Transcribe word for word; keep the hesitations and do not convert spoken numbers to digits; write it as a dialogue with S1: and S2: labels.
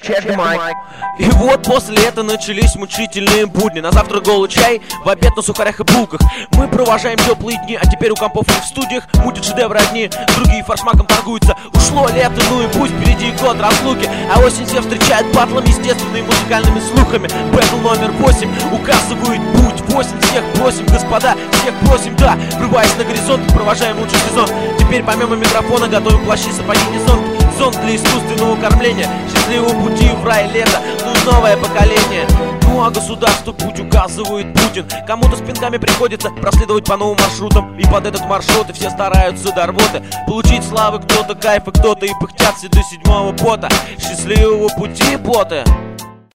S1: check the mic.
S2: И вот после этого начались мучительные будни. На завтрак голый чай, в обед на сухарях и булках. Мы провожаем теплые дни, а теперь у компов и в студиях мутят шедевры одни, другие форшмаком торгуются. Ушло лето, ну и пусть впереди год разлуки, а осень все встречает батлом естественными музыкальными слухами. Бэтл номер восемь указывает путь. Восемь всех просим, господа, всех просим, да. Врываясь на горизонт, провожаем лучший сезон. Теперь помимо микрофона готовим плащи, сапоги, не зонт. Зонт для искусственного кормления. Счастливого пути в рай лето, ну новое поколение. Ну а государству путь указывает Путин. Кому-то с пинками приходится проследовать по новым маршрутам. И под этот маршрут и все стараются до рвоты получить славы, кто-то кайф, и кто-то и пыхтят все до седьмого пота. Счастливого пути, боты!